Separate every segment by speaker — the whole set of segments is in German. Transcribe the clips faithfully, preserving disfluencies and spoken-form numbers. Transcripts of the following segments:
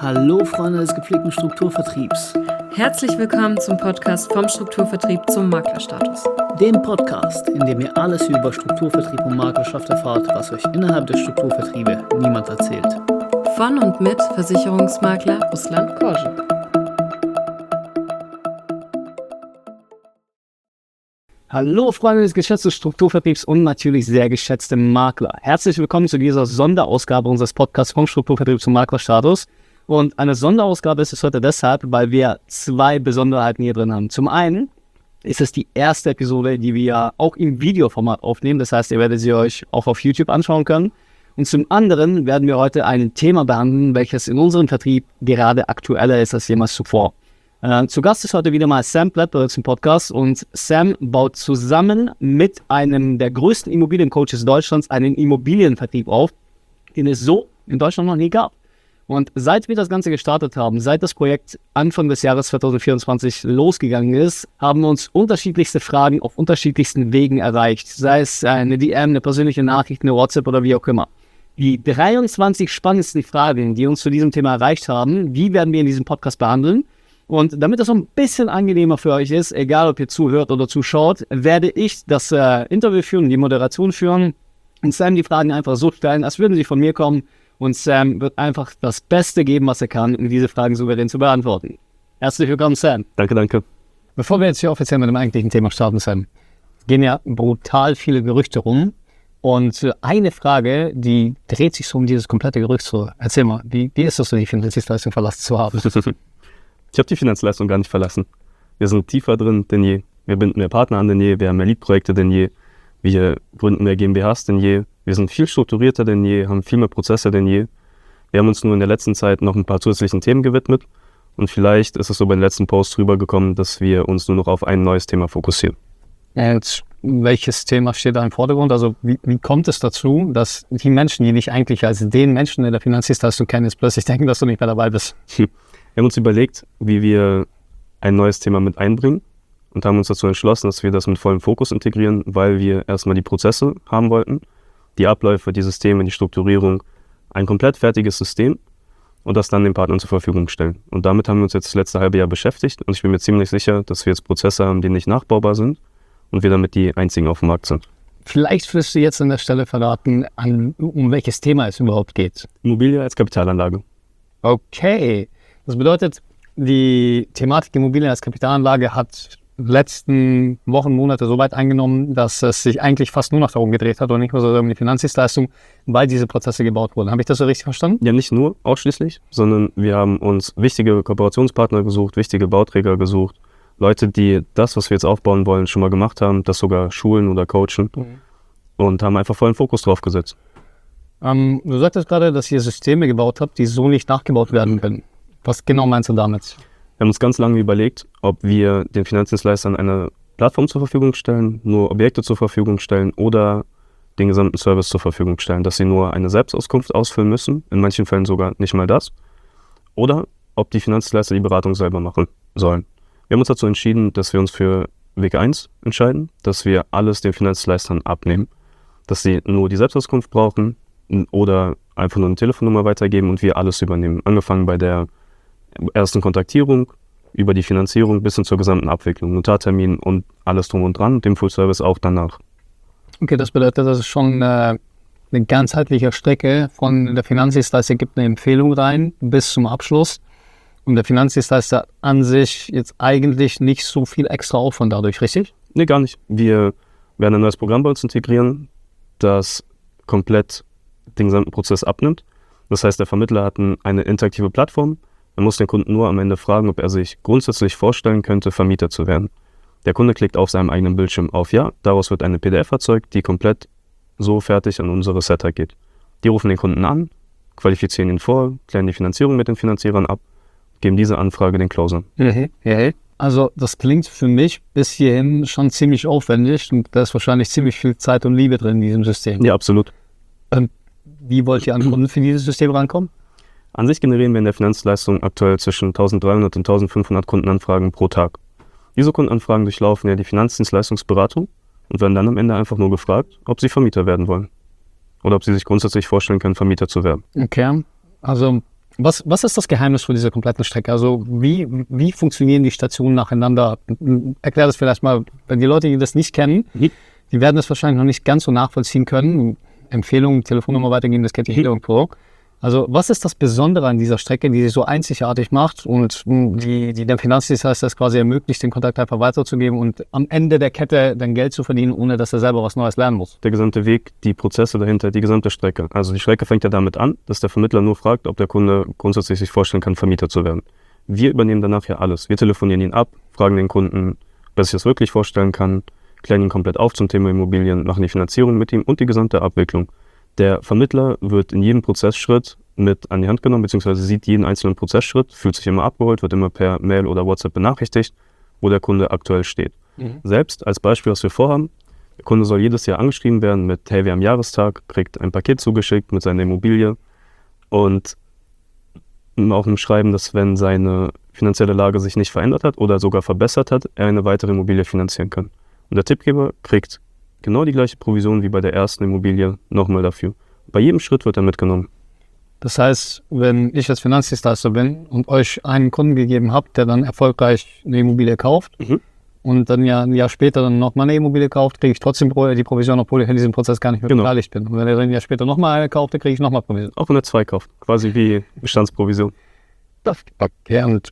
Speaker 1: Hallo Freunde des gepflegten Strukturvertriebs.
Speaker 2: Herzlich willkommen zum Podcast vom Strukturvertrieb zum Maklerstatus.
Speaker 1: Dem Podcast, in dem ihr alles über Strukturvertrieb und Maklerschaft erfahrt, was euch innerhalb der Strukturvertriebe niemand erzählt.
Speaker 2: Von und mit Versicherungsmakler Ruslan Korschen.
Speaker 1: Hallo Freunde des geschätzten Strukturvertriebs und natürlich sehr geschätzte Makler. Herzlich willkommen zu dieser Sonderausgabe unseres Podcasts vom Strukturvertrieb zum Maklerstatus. Und eine Sonderausgabe ist es heute deshalb, weil wir zwei Besonderheiten hier drin haben. Zum einen ist es die erste Episode, die wir auch im Videoformat aufnehmen. Das heißt, ihr werdet sie euch auch auf YouTube anschauen können. Und zum anderen werden wir heute ein Thema behandeln, welches in unserem Vertrieb gerade aktueller ist als jemals zuvor. Äh, zu Gast ist heute wieder mal Sam Plattberg im Podcast. Und Sam baut zusammen mit einem der größten Immobiliencoaches Deutschlands einen Immobilienvertrieb auf, den es so in Deutschland noch nie gab. Und seit wir das Ganze gestartet haben, seit das Projekt Anfang des Jahres zwanzig vierundzwanzig losgegangen ist, haben wir uns unterschiedlichste Fragen auf unterschiedlichsten Wegen erreicht. Sei es eine D M, eine persönliche Nachricht, eine WhatsApp oder wie auch immer. Die dreiundzwanzig spannendsten Fragen, die uns zu diesem Thema erreicht haben, die werden wir in diesem Podcast behandeln. Und damit das so ein bisschen angenehmer für euch ist, egal ob ihr zuhört oder zuschaut, werde ich das äh, Interview führen, die Moderation führen und Sam die Fragen einfach so stellen, als würden sie von mir kommen. Und Sam wird einfach das Beste geben, was er kann, um diese Fragen souverän zu beantworten. Herzlich willkommen, Sam.
Speaker 3: Danke, danke.
Speaker 1: Bevor wir jetzt hier offiziell mit dem eigentlichen Thema starten, Sam, gehen ja brutal viele Gerüchte rum. Und eine Frage, die dreht sich so um dieses komplette Gerücht. So, erzähl mal, wie, wie ist das so, die Finanzdienstleistung verlassen zu haben?
Speaker 3: Ich habe die Finanzleistung gar nicht verlassen. Wir sind tiefer drin denn je. Wir binden mehr Partner an denn je. Wir haben mehr Lead-Projekte denn je. Wir gründen mehr GmbHs denn je. Wir sind viel strukturierter denn je, haben viel mehr Prozesse denn je. Wir haben uns nur in der letzten Zeit noch ein paar zusätzlichen Themen gewidmet. Und vielleicht ist es so bei den letzten Posts rübergekommen, dass wir uns nur noch auf ein neues Thema fokussieren.
Speaker 1: Und welches Thema steht da im Vordergrund? Also wie, wie kommt es dazu, dass die Menschen, die dich eigentlich als den Menschen in der Finanzdienstleistung kennen, jetzt plötzlich denken, dass du nicht mehr dabei bist?
Speaker 3: Wir haben uns überlegt, wie wir ein neues Thema mit einbringen. Und haben uns dazu entschlossen, dass wir das mit vollem Fokus integrieren, weil wir erstmal die Prozesse haben wollten, die Abläufe, die Systeme, die Strukturierung, ein komplett fertiges System und das dann den Partnern zur Verfügung stellen. Und damit haben wir uns jetzt das letzte halbe Jahr beschäftigt und ich bin mir ziemlich sicher, dass wir jetzt Prozesse haben, die nicht nachbaubar sind und wir damit die einzigen auf dem Markt sind.
Speaker 1: Vielleicht wirst du jetzt an der Stelle verraten, an, um welches Thema es überhaupt geht.
Speaker 3: Immobilie als Kapitalanlage.
Speaker 1: Okay, das bedeutet, die Thematik Immobilien als Kapitalanlage hat letzten Wochen, Monate so weit eingenommen, dass es sich eigentlich fast nur noch darum gedreht hat und nicht mehr so um die Finanzdienstleistung, weil diese Prozesse gebaut wurden. Habe ich das so richtig verstanden?
Speaker 3: Ja, nicht nur ausschließlich, sondern wir haben uns wichtige Kooperationspartner gesucht, wichtige Bauträger gesucht, Leute, die das, was wir jetzt aufbauen wollen, schon mal gemacht haben, das sogar schulen oder coachen mhm. und haben einfach vollen Fokus drauf gesetzt.
Speaker 1: Ähm, du sagtest gerade, dass ihr Systeme gebaut habt, die so nicht nachgebaut werden können. Was genau meinst du damit?
Speaker 3: Wir haben uns ganz lange überlegt, ob wir den Finanzdienstleistern eine Plattform zur Verfügung stellen, nur Objekte zur Verfügung stellen oder den gesamten Service zur Verfügung stellen, dass sie nur eine Selbstauskunft ausfüllen müssen, in manchen Fällen sogar nicht mal das, oder ob die Finanzdienstleister die Beratung selber machen sollen. Wir haben uns dazu entschieden, dass wir uns für Weg eins entscheiden, dass wir alles den Finanzdienstleistern abnehmen, dass sie nur die Selbstauskunft brauchen oder einfach nur eine Telefonnummer weitergeben und wir alles übernehmen, angefangen bei der ersten Kontaktierung, über die Finanzierung bis hin zur gesamten Abwicklung, Notartermin und alles drum und dran, dem Full-Service auch danach.
Speaker 1: Okay, das bedeutet, das ist schon äh, eine ganzheitliche Strecke von der Finanzdienstleister gibt eine Empfehlung rein bis zum Abschluss und der Finanzdienstleister an sich jetzt eigentlich nicht so viel extra Aufwand dadurch, richtig?
Speaker 3: Nee, gar nicht. Wir werden ein neues Programm bei uns integrieren, das komplett den gesamten Prozess abnimmt. Das heißt, der Vermittler hat eine interaktive Plattform. Man muss den Kunden nur am Ende fragen, ob er sich grundsätzlich vorstellen könnte, Vermieter zu werden. Der Kunde klickt auf seinem eigenen Bildschirm auf Ja, daraus wird eine P D F erzeugt, die komplett so fertig an unsere Setter geht. Die rufen den Kunden an, qualifizieren ihn vor, klären die Finanzierung mit den Finanzierern ab, geben diese Anfrage den Closer.
Speaker 1: Mhm. Ja. Also das klingt für mich bis hierhin schon ziemlich aufwendig und da ist wahrscheinlich ziemlich viel Zeit und Liebe drin in diesem System.
Speaker 3: Ja, absolut.
Speaker 1: Ähm, wie wollt ihr an Kunden für dieses System rankommen?
Speaker 3: An sich generieren wir in der Finanzleistung aktuell zwischen eintausenddreihundert und eintausendfünfhundert Kundenanfragen pro Tag. Diese Kundenanfragen durchlaufen ja die Finanzdienstleistungsberatung und werden dann am Ende einfach nur gefragt, ob sie Vermieter werden wollen. Oder ob sie sich grundsätzlich vorstellen können, Vermieter zu werden.
Speaker 1: Okay, also Was, was ist das Geheimnis für diese kompletten Strecke? Also wie, wie funktionieren die Stationen nacheinander? Erklär das vielleicht mal, wenn die Leute, die das nicht kennen,
Speaker 3: Mhm.
Speaker 1: die werden das wahrscheinlich noch nicht ganz so nachvollziehen können. Empfehlungen, Telefonnummer weitergeben, das kennt jeder irgendwo. Also was ist das Besondere an dieser Strecke, die sie so einzigartig macht und mh, die, die dem Finanzdienstleister es quasi ermöglicht, den Kontakt einfach weiterzugeben und am Ende der Kette dann Geld zu verdienen, ohne dass er selber was Neues lernen muss?
Speaker 3: Der gesamte Weg, die Prozesse dahinter, die gesamte Strecke. Also die Strecke fängt ja damit an, dass der Vermittler nur fragt, ob der Kunde grundsätzlich sich vorstellen kann, Vermieter zu werden. Wir übernehmen danach ja alles. Wir telefonieren ihn ab, fragen den Kunden, ob er sich das wirklich vorstellen kann, klären ihn komplett auf zum Thema Immobilien, machen die Finanzierung mit ihm und die gesamte Abwicklung. Der Vermittler wird in jedem Prozessschritt mit an die Hand genommen, beziehungsweise sieht jeden einzelnen Prozessschritt, fühlt sich immer abgeholt, wird immer per Mail oder WhatsApp benachrichtigt, wo der Kunde aktuell steht. Mhm. Selbst als Beispiel, was wir vorhaben, der Kunde soll jedes Jahr angeschrieben werden mit, hey, wir haben Jahrestag, kriegt ein Paket zugeschickt mit seiner Immobilie und auch im Schreiben, dass wenn seine finanzielle Lage sich nicht verändert hat oder sogar verbessert hat, er eine weitere Immobilie finanzieren kann. Und der Tippgeber kriegt genau die gleiche Provision wie bei der ersten Immobilie nochmal dafür. Bei jedem Schritt wird er mitgenommen.
Speaker 1: Das heißt, wenn ich als Finanzdienstleister bin und euch einen Kunden gegeben habe, der dann erfolgreich eine Immobilie kauft
Speaker 3: Mhm.
Speaker 1: und dann ja ein Jahr später dann nochmal eine Immobilie kauft, kriege ich trotzdem die Provision, obwohl ich in diesem Prozess gar nicht mehr
Speaker 3: Genau.
Speaker 1: beteiligt bin. Und wenn er dann ein Jahr später nochmal eine kauft, dann kriege ich nochmal Provision.
Speaker 3: Auch wenn er zwei kauft, quasi wie Bestandsprovision.
Speaker 1: Okay, und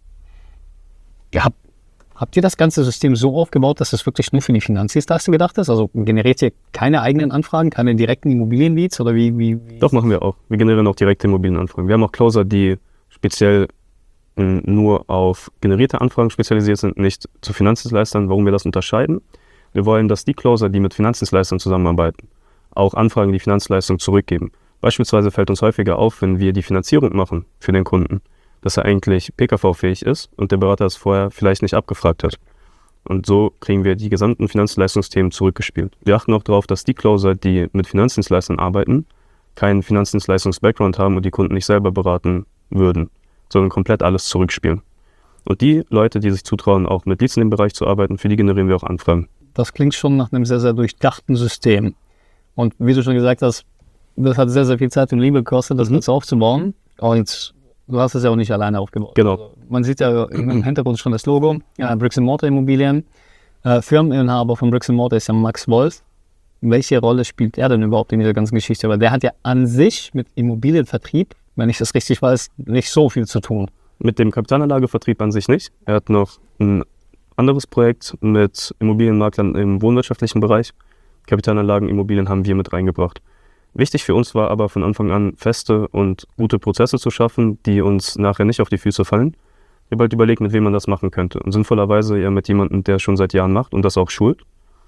Speaker 1: ihr habt, habt ihr das ganze System so aufgebaut, dass es wirklich nur für die Finanzdienstleister gedacht ist? Also generiert ihr keine eigenen Anfragen, keine direkten Immobilienleads oder wie? wie, wie
Speaker 3: Doch, machen wir auch. Wir generieren auch direkte Immobilienanfragen. Wir haben auch Closer, die speziell mh, nur auf generierte Anfragen spezialisiert sind, nicht zu Finanzdienstleistern. Warum wir das unterscheiden? Wir wollen, dass die Closer, die mit Finanzdienstleistern zusammenarbeiten, auch Anfragen, die Finanzleistung zurückgeben. Beispielsweise fällt uns häufiger auf, wenn wir die Finanzierung machen für den Kunden, dass er eigentlich P K V-fähig ist und der Berater es vorher vielleicht nicht abgefragt hat. Und so kriegen wir die gesamten Finanzleistungsthemen zurückgespielt. Wir achten auch darauf, dass die Closer, die mit Finanzdienstleistern arbeiten, keinen Finanzdienstleistungs-Background haben und die Kunden nicht selber beraten würden, sondern komplett alles zurückspielen. Und die Leute, die sich zutrauen, auch mit Leads in dem Bereich zu arbeiten, für die generieren wir auch Anfragen.
Speaker 1: Das klingt schon nach einem sehr, sehr durchdachten System. Und wie du schon gesagt hast, das hat sehr, sehr viel Zeit und Liebe gekostet, das
Speaker 3: Mhm.
Speaker 1: Ganze aufzubauen. Und du hast es ja auch nicht alleine aufgebaut.
Speaker 3: Genau.
Speaker 1: Also man sieht ja im Hintergrund schon das Logo, ja, Bricks and Mortar Immobilien. Äh, Firmeninhaber von Bricks and Mortar ist ja Max Wolf. Welche Rolle spielt er denn überhaupt in dieser ganzen Geschichte? Weil der hat ja an sich mit Immobilienvertrieb, wenn ich das richtig weiß, nicht so viel zu tun.
Speaker 3: Mit dem Kapitalanlagevertrieb an sich nicht. Er hat noch ein anderes Projekt mit Immobilienmaklern im wohnwirtschaftlichen Bereich. Kapitalanlagen, Immobilien haben wir mit reingebracht. Wichtig für uns war aber von Anfang an, feste und gute Prozesse zu schaffen, die uns nachher nicht auf die Füße fallen. Ich habe halt überlegt, mit wem man das machen könnte. Und sinnvollerweise eher mit jemandem, der schon seit Jahren macht und das auch schult.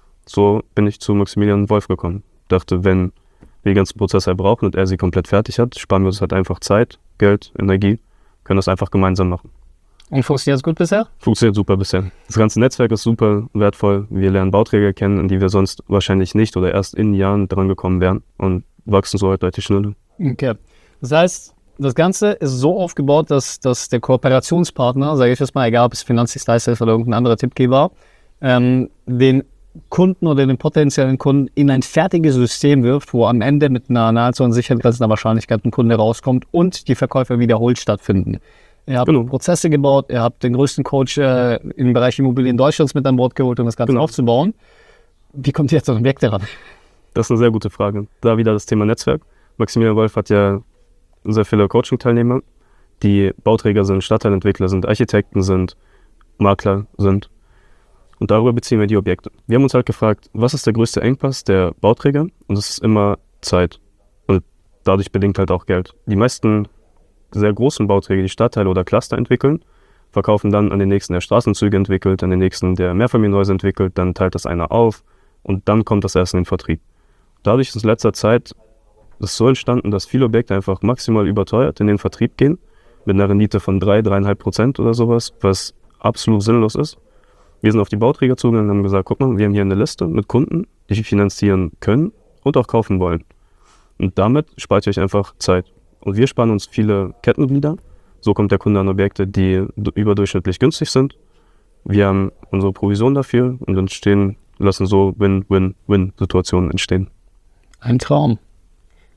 Speaker 3: So bin ich zu Maximilian Wolf gekommen. Dachte, wenn wir die ganzen Prozesse brauchen und er sie komplett fertig hat, sparen wir uns halt einfach Zeit, Geld, Energie, können das einfach gemeinsam machen.
Speaker 1: Und funktioniert es gut bisher?
Speaker 3: Funktioniert super bisher. Das ganze Netzwerk ist super wertvoll. Wir lernen Bauträger kennen, an die wir sonst wahrscheinlich nicht oder erst in Jahren dran gekommen wären und wachsen so halt deutlich schneller.
Speaker 1: Okay. Das heißt, das Ganze ist so aufgebaut, dass, dass der Kooperationspartner, sage ich jetzt mal, egal ob es Finanzdienstleister ist oder irgendein anderer Tippgeber, ähm, den Kunden oder den potenziellen Kunden in ein fertiges System wirft, wo am Ende mit einer nahezu an Sicherheit grenzender Wahrscheinlichkeit ein Kunde rauskommt und die Verkäufe wiederholt stattfinden. Ihr habt
Speaker 3: Genau.
Speaker 1: Prozesse gebaut, ihr habt den größten Coach äh, im Bereich Immobilien Deutschlands mit an Bord geholt, um das Ganze
Speaker 3: Genau.
Speaker 1: aufzubauen. Wie kommt ihr jetzt an Objekte ran?
Speaker 3: Das ist eine sehr gute Frage. Da wieder das Thema Netzwerk. Maximilian Wolf hat ja sehr viele Coaching-Teilnehmer, die Bauträger sind, Stadtteilentwickler sind, Architekten sind, Makler sind. Und darüber beziehen wir die Objekte. Wir haben uns halt gefragt, was ist der größte Engpass der Bauträger? Und das ist immer Zeit. Und dadurch bedingt halt auch Geld. Die meisten sehr großen Bauträger, die Stadtteile oder Cluster entwickeln, verkaufen dann an den nächsten, der Straßenzüge entwickelt, an den nächsten, der Mehrfamilienhäuser entwickelt, dann teilt das einer auf und dann kommt das erst in den Vertrieb. Dadurch ist in letzter Zeit ist so entstanden, dass viele Objekte einfach maximal überteuert in den Vertrieb gehen, mit einer Rendite von drei, dreieinhalb Prozent oder sowas, was absolut sinnlos ist. Wir sind auf die Bauträger zugegangen und haben gesagt, guck mal, wir haben hier eine Liste mit Kunden, die finanzieren können und auch kaufen wollen. Und damit spart ihr euch einfach Zeit. Und wir sparen uns viele Kettenglieder. So kommt der Kunde an Objekte, die überdurchschnittlich günstig sind. Wir haben unsere Provision dafür und entstehen, lassen so Win-Win-Win-Situationen entstehen.
Speaker 1: Ein Traum. Aber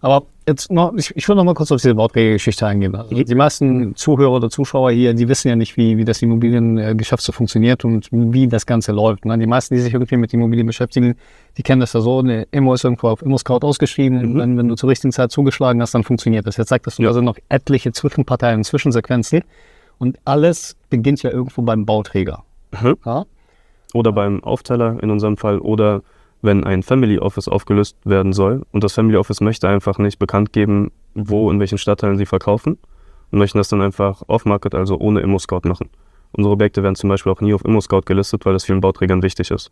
Speaker 1: jetzt noch, ich, ich will noch mal kurz auf diese Bauträgergeschichte eingehen. Also die meisten Zuhörer oder Zuschauer hier, die wissen ja nicht, wie, wie das Immobiliengeschäft so funktioniert und wie das Ganze läuft. Ne? Die meisten, die sich irgendwie mit Immobilien beschäftigen, die kennen das ja so, eine Immo ist irgendwo auf ImmoScout ausgeschrieben mhm. und wenn, wenn du zur richtigen Zeit zugeschlagen hast, dann funktioniert das. Jetzt sagtest du, ja. da sind noch etliche Zwischenparteien, Zwischensequenzen und alles beginnt ja irgendwo beim Bauträger.
Speaker 3: Mhm.
Speaker 1: Ja?
Speaker 3: Oder beim Aufteiler in unserem Fall oder wenn ein Family Office aufgelöst werden soll und das Family Office möchte einfach nicht bekannt geben, wo, in welchen Stadtteilen sie verkaufen und möchten das dann einfach off-market, also ohne ImmoScout machen. Unsere Objekte werden zum Beispiel auch nie auf ImmoScout gelistet, weil das vielen Bauträgern wichtig ist.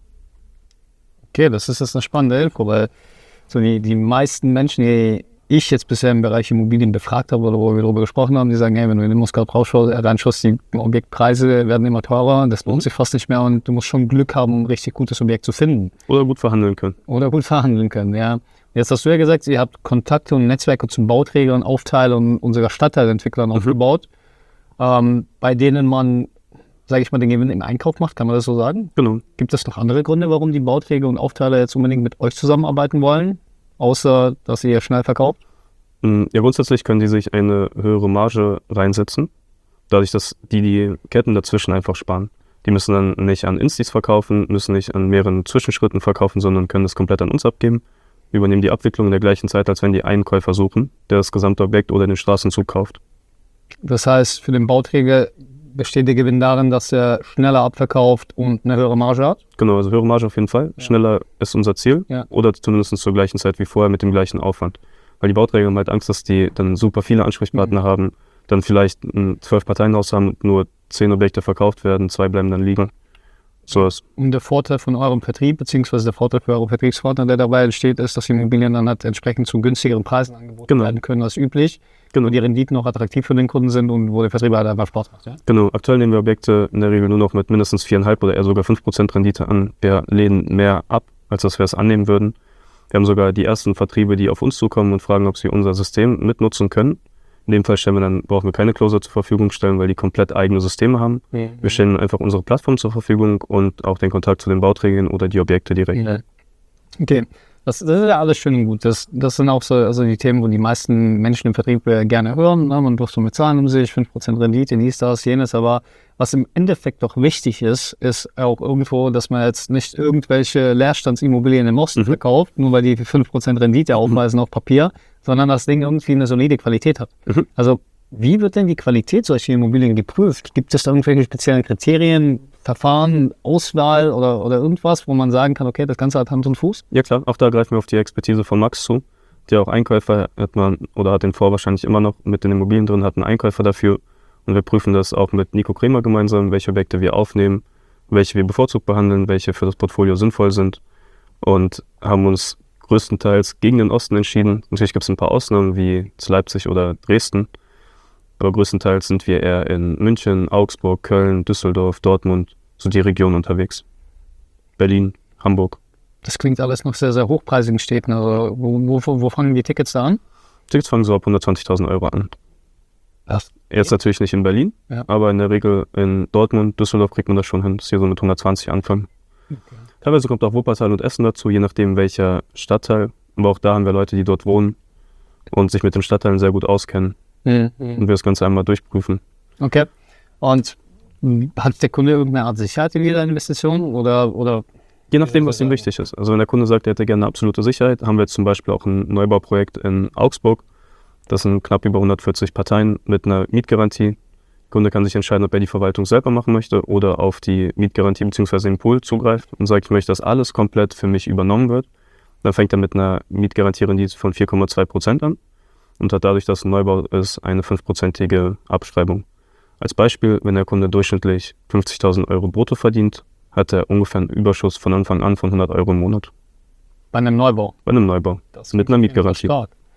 Speaker 1: Okay, das ist jetzt eine spannende Info, weil so die, die meisten Menschen, die ich jetzt bisher im Bereich Immobilien befragt habe oder wo wir darüber gesprochen haben, die sagen, hey, wenn du in ImmoScout reinschaust, die Objektpreise werden immer teurer, das lohnt sich fast nicht mehr und du musst schon Glück haben, um ein richtig gutes Objekt zu finden.
Speaker 3: Oder gut verhandeln können.
Speaker 1: Oder gut verhandeln können, ja. Jetzt hast du ja gesagt, ihr habt Kontakte und Netzwerke zum Bauträgern, Aufteilern und sogar Stadtteilentwicklern mhm. aufgebaut, ähm, bei denen man, sage ich mal, den Gewinn im Einkauf macht, kann man das so sagen?
Speaker 3: Genau.
Speaker 1: Gibt es noch andere Gründe, warum die Bauträger und Aufteiler jetzt unbedingt mit euch zusammenarbeiten wollen? Außer, dass ihr schnell verkauft?
Speaker 3: Ja, grundsätzlich können die sich eine höhere Marge reinsetzen, dadurch, dass die die Ketten dazwischen einfach sparen. Die müssen dann nicht an Instis verkaufen, müssen nicht an mehreren Zwischenschritten verkaufen, sondern können das komplett an uns abgeben, übernehmen die Abwicklung in der gleichen Zeit, als wenn die einen Käufer suchen, der das gesamte Objekt oder den Straßenzug kauft.
Speaker 1: Das heißt, für den Bauträger besteht der Gewinn darin, dass er schneller abverkauft und eine höhere Marge hat?
Speaker 3: Genau, also höhere Marge auf jeden Fall. Ja. Schneller ist unser Ziel
Speaker 1: ja.
Speaker 3: oder zumindest zur gleichen Zeit wie vorher mit dem gleichen Aufwand. Weil die Bauträger haben halt Angst, dass die dann super viele Ansprechpartner mhm. haben, dann vielleicht ein zwölf Parteienhaus haben und nur zehn Objekte verkauft werden, zwei bleiben dann liegen. So ist.
Speaker 1: Und der Vorteil von eurem Vertrieb, beziehungsweise der Vorteil für eure Vertriebspartner, der dabei entsteht, ist, dass die Immobilien dann halt entsprechend zu günstigeren Preisen angeboten
Speaker 3: genau.
Speaker 1: werden können als üblich.
Speaker 3: Genau.
Speaker 1: Und die Renditen auch attraktiv für den Kunden sind und wo der Vertrieb halt einfach Spaß macht. Ja?
Speaker 3: Genau, aktuell nehmen wir Objekte in der Regel nur noch mit mindestens vier Komma fünf oder eher sogar fünf Prozent Rendite an. Wir lehnen mehr ab, als dass wir es annehmen würden. Wir haben sogar die ersten Vertriebe, die auf uns zukommen und fragen, ob sie unser System mitnutzen können. In dem Fall stellen wir dann, brauchen wir keine Closer zur Verfügung stellen, weil die komplett eigene Systeme haben. Mhm. Wir stellen einfach unsere Plattform zur Verfügung und auch den Kontakt zu den Bauträgern oder die Objekte direkt.
Speaker 1: Ja. Okay, das, das ist ja alles schön und gut. Das, das sind auch so also die Themen, wo die meisten Menschen im Vertrieb gerne hören. Ne? Man wirft so mit Zahlen um sich, fünf Prozent Rendite, dies, das, jenes. Aber was im Endeffekt doch wichtig ist, ist auch irgendwo, dass man jetzt nicht irgendwelche Leerstandsimmobilien im Osten mhm. verkauft, nur weil die fünf Prozent Rendite aufweisen mhm. auf Papier, sondern das Ding irgendwie eine solide Qualität hat. Mhm. Also wie wird denn die Qualität solcher Immobilien geprüft? Gibt es da irgendwelche speziellen Kriterien, Verfahren, Auswahl oder, oder irgendwas, wo man sagen kann, okay, das Ganze hat Hand und Fuß?
Speaker 3: Ja klar, auch da greifen wir auf die Expertise von Max zu. Der auch Einkäufer hat man oder hat den Fonds wahrscheinlich immer noch mit den Immobilien drin, hat einen Einkäufer dafür. Und wir prüfen das auch mit Nico Kremer gemeinsam, welche Objekte wir aufnehmen, welche wir bevorzugt behandeln, welche für das Portfolio sinnvoll sind. Und haben uns größtenteils gegen den Osten entschieden. Natürlich gibt es ein paar Ausnahmen wie Leipzig oder Dresden. Aber größtenteils sind wir eher in München, Augsburg, Köln, Düsseldorf, Dortmund, so die Region unterwegs. Berlin, Hamburg.
Speaker 1: Das klingt alles noch sehr, sehr hochpreisigen Städten. Also wo, wo, wo fangen die Tickets da an?
Speaker 3: Tickets fangen so ab hundertzwanzigtausend Euro an.
Speaker 1: Ach,
Speaker 3: Jetzt
Speaker 1: okay.
Speaker 3: natürlich nicht in Berlin,
Speaker 1: ja.
Speaker 3: aber in der Regel in Dortmund, Düsseldorf kriegt man das schon hin, dass hier so mit hundertzwanzig anfangen. Okay. Teilweise kommt auch Wuppertal und Essen dazu, je nachdem welcher Stadtteil. Aber auch da haben wir Leute, die dort wohnen und sich mit den Stadtteilen sehr gut auskennen. Mhm. Und wir das Ganze einmal durchprüfen.
Speaker 1: Okay. Und hat der Kunde irgendeine Art Sicherheit in jeder Investition? Oder, oder
Speaker 3: Je nachdem, was ihm wichtig ist. Also wenn der Kunde sagt, er hätte gerne eine absolute Sicherheit, haben wir jetzt zum Beispiel auch ein Neubauprojekt in Augsburg. Das sind knapp über hundertvierzig Parteien mit einer Mietgarantie. Der Kunde kann sich entscheiden, ob er die Verwaltung selber machen möchte oder auf die Mietgarantie bzw. den Pool zugreift und sagt, ich möchte, dass alles komplett für mich übernommen wird. Dann fängt er mit einer Mietgarantierendite von vier Komma zwei Prozent an und hat dadurch, dass ein Neubau ist, eine fünfprozentige Abschreibung. Als Beispiel, wenn der Kunde durchschnittlich fünfzigtausend Euro brutto verdient, hat er ungefähr einen Überschuss von Anfang an von hundert Euro im Monat.
Speaker 1: Bei einem Neubau?
Speaker 3: Bei einem Neubau,
Speaker 1: das
Speaker 3: mit einer Mietgarantie.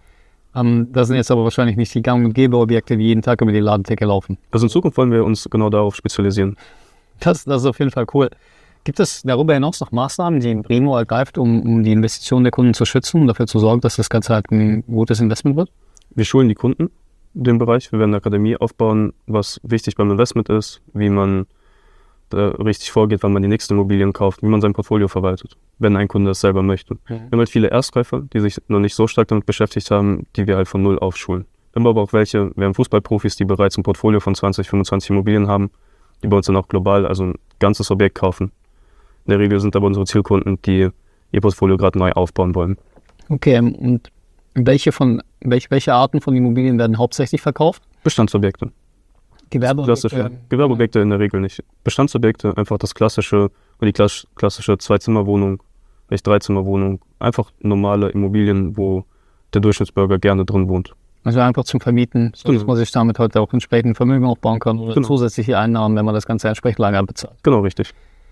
Speaker 1: Um, das sind jetzt aber wahrscheinlich nicht die Gang- und Gäbe-Objekte, die jeden Tag über die Ladentheke laufen.
Speaker 3: Also in Zukunft wollen wir uns genau darauf spezialisieren.
Speaker 1: Das, das ist auf jeden Fall cool. Gibt es darüber hinaus noch Maßnahmen, die Brimo ergreift, um, um die Investitionen der Kunden zu schützen und dafür zu sorgen, dass das Ganze halt ein gutes Investment wird?
Speaker 3: Wir schulen die Kunden in dem Bereich. Wir werden eine Akademie aufbauen, was wichtig beim Investment ist, wie man da richtig vorgeht, wann man die nächsten Immobilien kauft, wie man sein Portfolio verwaltet, wenn ein Kunde es selber möchte. Mhm. Wir haben halt viele Erstkäufer, die sich noch nicht so stark damit beschäftigt haben, die wir halt von null aufschulen. Wir haben aber auch welche, wir haben Fußballprofis, die bereits ein Portfolio von zwanzig, fünfundzwanzig Immobilien haben, die bei uns dann auch global, also ein ganzes Objekt kaufen. In der Regel sind aber unsere Zielkunden, die ihr Portfolio gerade neu aufbauen wollen.
Speaker 1: Okay, und welche, von, welche, welche Arten von Immobilien werden hauptsächlich verkauft?
Speaker 3: Bestandsobjekte.
Speaker 1: Gewerbeobjekte?
Speaker 3: Klassische, Gewerbeobjekte in der Regel nicht. Bestandsobjekte, einfach das klassische, die klassische Zwei-Zimmer-Wohnung, vielleicht Drei-Zimmer-Wohnung. Einfach normale Immobilien, wo der Durchschnittsbürger gerne drin wohnt.
Speaker 1: Also einfach zum Vermieten, so dass
Speaker 3: genau.
Speaker 1: man sich damit heute auch entsprechend Vermögen aufbauen kann oder
Speaker 3: genau.
Speaker 1: zusätzliche Einnahmen, wenn man das Ganze entsprechend lange bezahlt.
Speaker 3: Genau, richtig.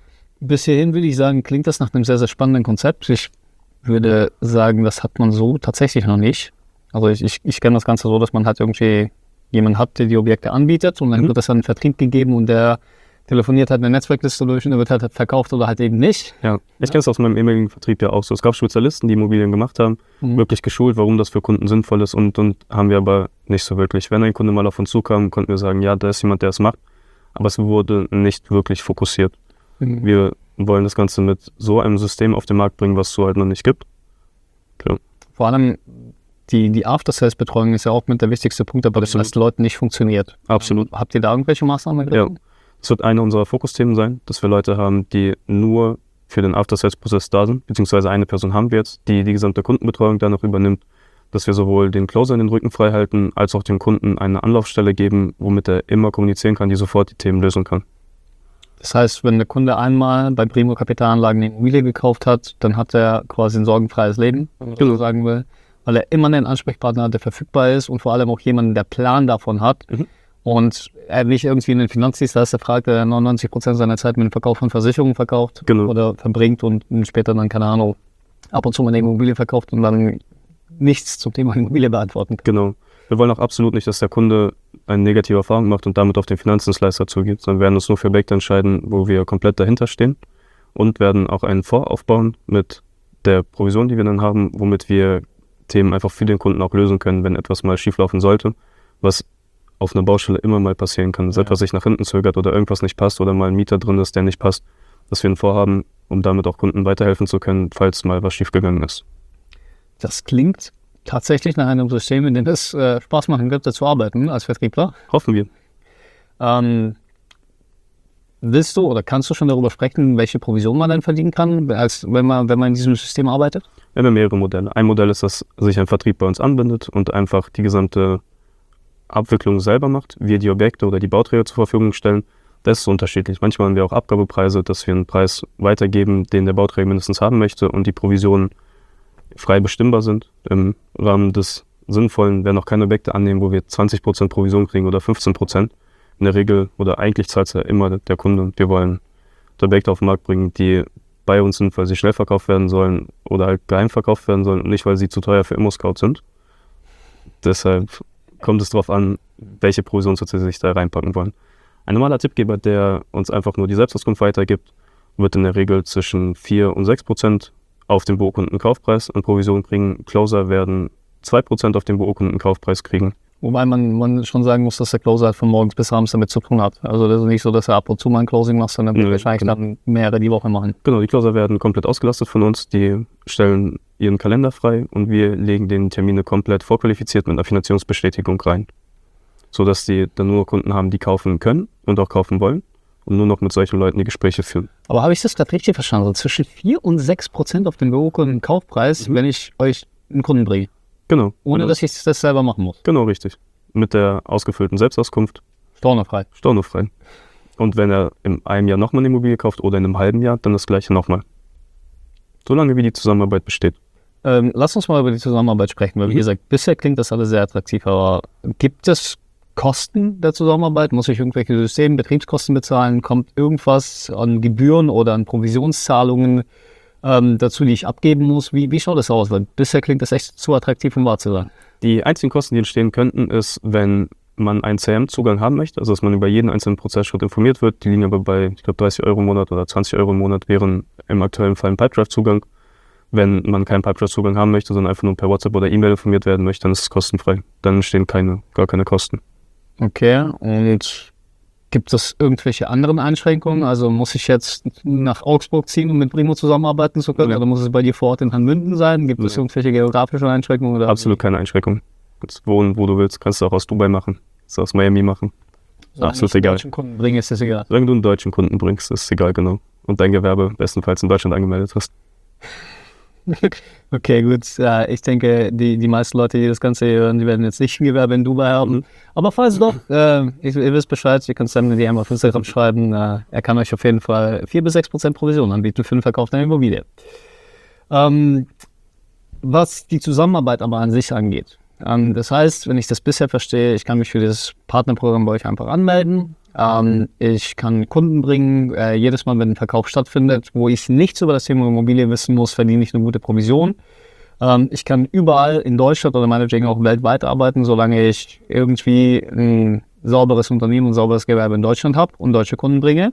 Speaker 1: Bis hierhin würde ich sagen, klingt das nach einem sehr, sehr spannenden Konzept. Ich würde sagen, das hat man so tatsächlich noch nicht. Also ich, ich, ich kenne das Ganze so, dass man halt irgendwie jemanden hat, der die Objekte anbietet und dann mhm. wird das an den Vertrieb gegeben und der telefoniert halt eine Netzwerkliste durch und der wird halt verkauft oder halt eben nicht.
Speaker 3: Ja, ich kenne es aus meinem ehemaligen Vertrieb ja auch so. Es gab Spezialisten, die Immobilien gemacht haben, mhm. wirklich geschult, warum das für Kunden sinnvoll ist und, und haben wir aber nicht so wirklich. Wenn ein Kunde mal auf uns zukam, konnten wir sagen, ja, da ist jemand, der es macht, aber es wurde nicht wirklich fokussiert. Mhm. Wir wollen das Ganze mit so einem System auf den Markt bringen, was es so halt noch nicht gibt. Klar.
Speaker 1: Vor allem die, die After-Sales-Betreuung ist ja auch mit der wichtigste Punkt, aber das bei den Leuten nicht funktioniert.
Speaker 3: Absolut.
Speaker 1: Habt ihr da irgendwelche Maßnahmen ergriffen?
Speaker 3: Ja. Das wird eine unserer Fokusthemen sein, dass wir Leute haben, die nur für den After-Sales-Prozess da sind, beziehungsweise eine Person haben wir jetzt, die die gesamte Kundenbetreuung dann noch übernimmt, dass wir sowohl den Closer in den Rücken frei halten, als auch dem Kunden eine Anlaufstelle geben, womit er immer kommunizieren kann, die sofort die Themen lösen kann.
Speaker 1: Das heißt, wenn der Kunde einmal bei Primo Kapitalanlagen eine Immobilie gekauft hat, dann hat er quasi ein sorgenfreies Leben, wenn man so sagen will, weil er immer einen Ansprechpartner hat, der verfügbar ist und vor allem auch jemanden, der Plan davon hat. Mhm. Und er nicht irgendwie einen Finanzdienstleister fragt, der neunundneunzig Prozent seiner Zeit mit dem Verkauf von Versicherungen verkauft genau. oder verbringt und später dann, keine Ahnung, ab und zu mal eine Immobilie verkauft und dann nichts zum Thema Immobilie beantworten kann.
Speaker 3: Genau. Wir wollen auch absolut nicht, dass der Kunde eine negative Erfahrung macht und damit auf den Finanzdienstleister zugeht, sondern werden uns nur für Objekte entscheiden, wo wir komplett dahinter stehen und werden auch einen Fonds aufbauen mit der Provision, die wir dann haben, womit wir Themen einfach für den Kunden auch lösen können, wenn etwas mal schieflaufen sollte, was auf einer Baustelle immer mal passieren kann, dass ja. etwas sich nach hinten zögert oder irgendwas nicht passt oder mal ein Mieter drin ist, der nicht passt, dass wir einen vorhaben, um damit auch Kunden weiterhelfen zu können, falls mal was schiefgegangen ist.
Speaker 1: Das klingt tatsächlich nach einem System, in dem es äh, Spaß machen könnte zu arbeiten als Vertriebler.
Speaker 3: Hoffen wir.
Speaker 1: Ähm, willst du oder kannst du schon darüber sprechen, welche Provision man dann verdienen kann, als wenn man, wenn man in diesem System arbeitet?
Speaker 3: Wir haben mehrere Modelle. Ein Modell ist, dass sich ein Vertrieb bei uns anbindet und einfach die gesamte Abwicklung selber macht, wir die Objekte oder die Bauträger zur Verfügung stellen. Das ist unterschiedlich. Manchmal haben wir auch Abgabepreise, dass wir einen Preis weitergeben, den der Bauträger mindestens haben möchte und die Provisionen frei bestimmbar sind. Im Rahmen des Sinnvollen werden auch keine Objekte annehmen, wo wir zwanzig Prozent Provision kriegen oder fünfzehn Prozent. In der Regel oder eigentlich zahlt es ja immer der Kunde. Wir wollen Objekte auf den Markt bringen, die bei uns sind, weil sie schnell verkauft werden sollen oder halt geheim verkauft werden sollen und nicht, weil sie zu teuer für ImmoScout sind. Deshalb kommt es darauf an, welche Provisionssätze sie sich da reinpacken wollen. Ein normaler Tippgeber, der uns einfach nur die Selbstauskunft weitergibt, wird in der Regel zwischen vier und sechs Prozent auf den beurkundeten Kaufpreis an Provision kriegen. Closer werden zwei Prozent auf den beurkundeten Kaufpreis kriegen.
Speaker 1: Wobei man, man schon sagen muss, dass der Closer halt von morgens bis abends damit zu tun hat. Also das ist nicht so, dass er ab und zu mal ein Closing macht, sondern nee, wahrscheinlich genau. dann mehrere die Woche machen.
Speaker 3: Genau, die Closer werden komplett ausgelastet von uns. Die stellen ihren Kalender frei und wir legen den Termine komplett vorqualifiziert mit einer Finanzierungsbestätigung rein. Sodass die dann nur Kunden haben, die kaufen können und auch kaufen wollen und nur noch mit solchen Leuten die Gespräche führen.
Speaker 1: Aber habe ich das gerade richtig verstanden? Also zwischen vier und sechs Prozent auf den beurkundeten Kaufpreis, mhm. wenn ich euch einen Kunden bringe?
Speaker 3: Genau.
Speaker 1: Ohne,
Speaker 3: genau.
Speaker 1: dass ich das selber machen muss?
Speaker 3: Genau, richtig. Mit der ausgefüllten Selbstauskunft.
Speaker 1: Stornofrei.
Speaker 3: Stornofrei. Und wenn er in einem Jahr nochmal eine Immobilie kauft oder in einem halben Jahr, dann das gleiche nochmal. Solange wie die Zusammenarbeit besteht.
Speaker 1: Ähm, lass uns mal über die Zusammenarbeit sprechen, weil mhm. wie gesagt, bisher klingt das alles sehr attraktiv, aber gibt es Kosten der Zusammenarbeit? Muss ich irgendwelche Systeme, Betriebskosten bezahlen? Kommt irgendwas an Gebühren oder an Provisionszahlungen ähm, dazu, die ich abgeben muss? Wie, wie schaut das aus? Weil bisher klingt das echt zu attraktiv, um wahr zu sein.
Speaker 3: Die einzigen Kosten, die entstehen könnten, ist, wenn man einen C R M-Zugang haben möchte, also dass man über jeden einzelnen Prozessschritt informiert wird. Die liegen aber bei, ich glaube, dreißig Euro im Monat oder zwanzig Euro im Monat, wären im aktuellen Fall ein Pipedrive-Zugang. Wenn man keinen Pipedrive-Zugang haben möchte, sondern einfach nur per WhatsApp oder E-Mail informiert werden möchte, dann ist es kostenfrei. Dann entstehen keine, gar keine Kosten.
Speaker 1: Okay, und Gibt es irgendwelche anderen Einschränkungen? Also muss ich jetzt nach Augsburg ziehen, um mit Brimo zusammenarbeiten zu können? Ja. Oder muss es bei dir vor Ort in Hanmünden sein? Gibt ja. es irgendwelche geografischen Einschränkungen? Oder
Speaker 3: Absolut keine Einschränkungen. Du kannst wohnen, wo du willst. Kannst du auch aus Dubai machen. Kannst du aus Miami machen.
Speaker 1: Solange Absolut ich egal. Wenn du einen deutschen Kunden bringst, ist das egal.
Speaker 3: Solange du einen deutschen Kunden bringst, ist es egal, genau. Und dein Gewerbe bestenfalls in Deutschland angemeldet hast.
Speaker 1: Okay, gut. Ja, ich denke, die, die meisten Leute, die das Ganze hören, die werden jetzt nicht ein Gewerbe in Dubai haben. Mhm. Aber falls doch, äh, ihr, ihr wisst Bescheid, ihr könnt Sam eine D M auf Instagram schreiben. Äh, er kann euch auf jeden Fall vier bis sechs Prozent Provision anbieten für den Verkauf der Immobilie. Ähm, was die Zusammenarbeit aber an sich angeht. Ähm, das heißt, wenn ich das bisher verstehe, ich kann mich für dieses Partnerprogramm bei euch einfach anmelden. Ähm, ich kann Kunden bringen. Äh, jedes Mal, wenn ein Verkauf stattfindet, wo ich nichts über das Thema Immobilie wissen muss, verdiene ich eine gute Provision. Ähm, ich kann überall in Deutschland oder meinetwegen auch weltweit arbeiten, solange ich irgendwie ein sauberes Unternehmen und ein sauberes Gewerbe in Deutschland habe und deutsche Kunden bringe.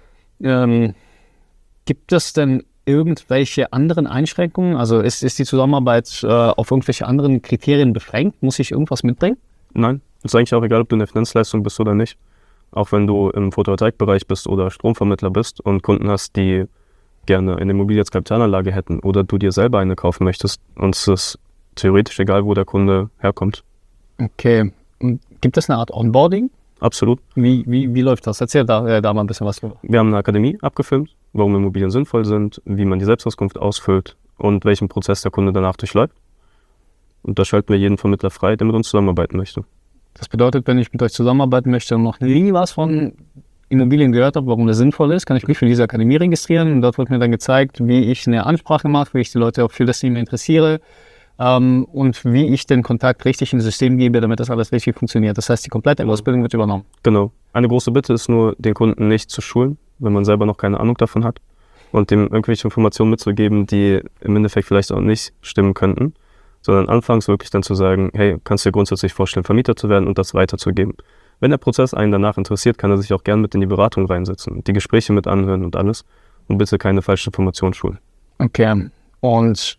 Speaker 1: Ähm, gibt es denn irgendwelche anderen Einschränkungen? Also ist, ist die Zusammenarbeit äh, auf irgendwelche anderen Kriterien beschränkt? Muss ich irgendwas mitbringen?
Speaker 3: Nein, ist eigentlich auch egal, ob du in der Finanzleistung bist oder nicht. Auch wenn du im Photovoltaikbereich bist oder Stromvermittler bist und Kunden hast, die gerne eine Immobilie als Kapitalanlage hätten oder du dir selber eine kaufen möchtest, uns ist theoretisch egal, wo der Kunde herkommt.
Speaker 1: Okay. Und gibt es eine Art Onboarding?
Speaker 3: Absolut.
Speaker 1: Wie, wie, wie läuft das? Erzähl da, äh, da mal ein bisschen was drüber.
Speaker 3: Wir haben eine Akademie abgefilmt, warum Immobilien sinnvoll sind, wie man die Selbstauskunft ausfüllt und welchen Prozess der Kunde danach durchläuft. Und da schalten wir jeden Vermittler frei, der mit uns zusammenarbeiten möchte.
Speaker 1: Das bedeutet, wenn ich mit euch zusammenarbeiten möchte und noch nie was von Immobilien gehört habe, warum das sinnvoll ist, kann ich mich für diese Akademie registrieren. Und dort wird mir dann gezeigt, wie ich eine Ansprache mache, wie ich die Leute auch für das Thema interessiere ähm, und wie ich den Kontakt richtig ins System gebe, damit das alles richtig funktioniert. Das heißt, die komplette Ausbildung wird übernommen.
Speaker 3: Genau. Eine große Bitte ist nur, den Kunden nicht zu schulen, wenn man selber noch keine Ahnung davon hat und dem irgendwelche Informationen mitzugeben, die im Endeffekt vielleicht auch nicht stimmen könnten. Sondern anfangs wirklich dann zu sagen, hey, kannst du dir grundsätzlich vorstellen, Vermieter zu werden und das weiterzugeben. Wenn der Prozess einen danach interessiert, kann er sich auch gern mit in die Beratung reinsetzen, die Gespräche mit anhören und alles und bitte keine falsche Information schulen.
Speaker 1: Okay, und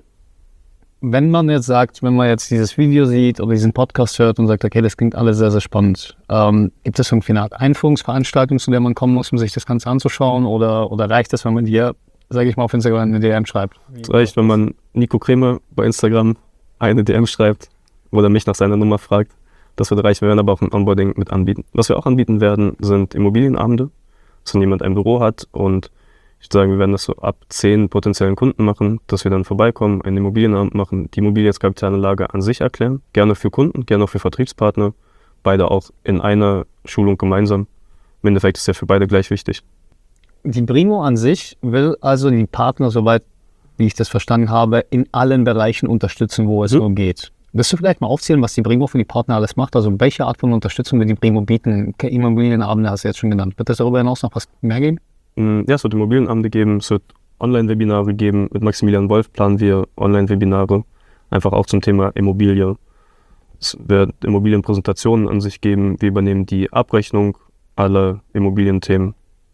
Speaker 1: wenn man jetzt sagt, wenn man jetzt dieses Video sieht oder diesen Podcast hört und sagt, okay, das klingt alles sehr, sehr spannend, ähm, gibt es irgendwie eine Art Einführungsveranstaltung, zu der man kommen muss, um sich das Ganze anzuschauen oder, oder reicht es, wenn man dir, sage ich mal, auf Instagram eine D M schreibt?
Speaker 3: Es reicht, wenn man Nico Creme bei Instagram eine D M schreibt oder mich nach seiner Nummer fragt. Das wird reichen. Wir werden aber auch ein Onboarding mit anbieten. Was wir auch anbieten werden, sind Immobilienabende, dass wenn jemand ein Büro hat und ich würde sagen, wir werden das so ab zehn potenziellen Kunden machen, dass wir dann vorbeikommen, einen Immobilienabend machen, die Immobilie als Kapitalanlage an sich erklären, gerne für Kunden, gerne auch für Vertriebspartner, beide auch in einer Schulung gemeinsam. Im Endeffekt ist ja für beide gleich wichtig.
Speaker 1: Die Brimo an sich will also die Partner, soweit wie ich das verstanden habe, in allen Bereichen unterstützen, wo es mhm. nur geht. Willst du vielleicht mal aufzählen, was die Brimo für die Partner alles macht? Also welche Art von Unterstützung wird die Brimo bieten? Immobilienabende hast du jetzt schon genannt. Wird es darüber hinaus noch was mehr geben?
Speaker 3: Ja, es wird Immobilienabende geben, es wird Online-Webinare geben. Mit Maximilian Wolf planen wir Online-Webinare, einfach auch zum Thema Immobilie. Es wird Immobilienpräsentationen an sich geben. Wir übernehmen die Abrechnung aller Immobilienthemen.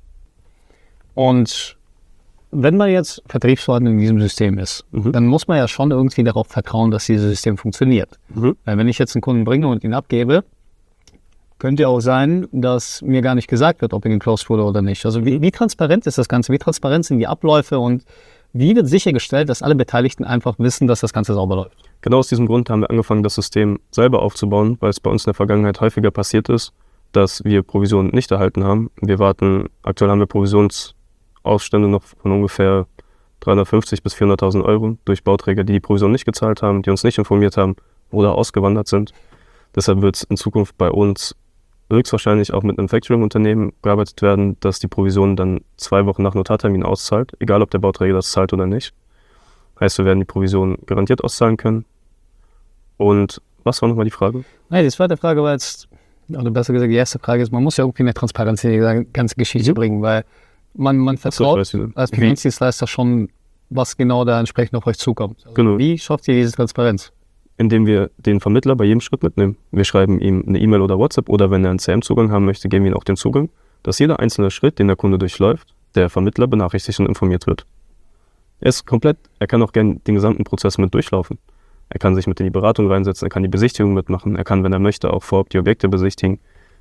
Speaker 1: Und wenn man jetzt Vertriebspartner in diesem System ist, mhm. dann muss man ja schon irgendwie darauf vertrauen, dass dieses System funktioniert. Mhm. Weil wenn ich jetzt einen Kunden bringe und ihn abgebe, könnte ja auch sein, dass mir gar nicht gesagt wird, ob er geclosed wurde oder nicht. Also wie, wie transparent ist das Ganze? Wie transparent sind die Abläufe und wie wird sichergestellt, dass alle Beteiligten einfach wissen, dass das Ganze sauber läuft?
Speaker 3: Genau aus diesem Grund haben wir angefangen, das System selber aufzubauen, weil es bei uns in der Vergangenheit häufiger passiert ist, dass wir Provisionen nicht erhalten haben. Wir warten, aktuell haben wir Provisionsausstände noch von ungefähr dreihundertfünfzig bis vierhunderttausend Euro durch Bauträger, die die Provision nicht gezahlt haben, die uns nicht informiert haben oder ausgewandert sind. Deshalb wird es in Zukunft bei uns höchstwahrscheinlich auch mit einem Factoring-Unternehmen gearbeitet werden, dass die Provision dann zwei Wochen nach Notartermin auszahlt, egal ob der Bauträger das zahlt oder nicht. Heißt, wir werden die Provision garantiert auszahlen können. Und was war nochmal die Frage?
Speaker 1: Nein, die zweite Frage war jetzt, oder besser gesagt, die erste Frage ist, man muss ja irgendwie eine Transparenz in die ganze Geschichte mhm. bringen, weil man, man vertraut so, als Finanzdienstleister schon, was genau da entsprechend auf euch zukommt. Also
Speaker 3: genau.
Speaker 1: Wie schafft ihr diese Transparenz?
Speaker 3: Indem wir den Vermittler bei jedem Schritt mitnehmen. Wir schreiben ihm eine E-Mail oder WhatsApp oder wenn er einen C R M-Zugang haben möchte, geben wir ihm auch den Zugang, dass jeder einzelne Schritt, den der Kunde durchläuft, der Vermittler benachrichtigt und informiert wird. Er ist komplett, er kann auch gerne den gesamten Prozess mit durchlaufen. Er kann sich mit in die Beratung reinsetzen, er kann die Besichtigung mitmachen, er kann, wenn er möchte, auch vorab die Objekte besichtigen.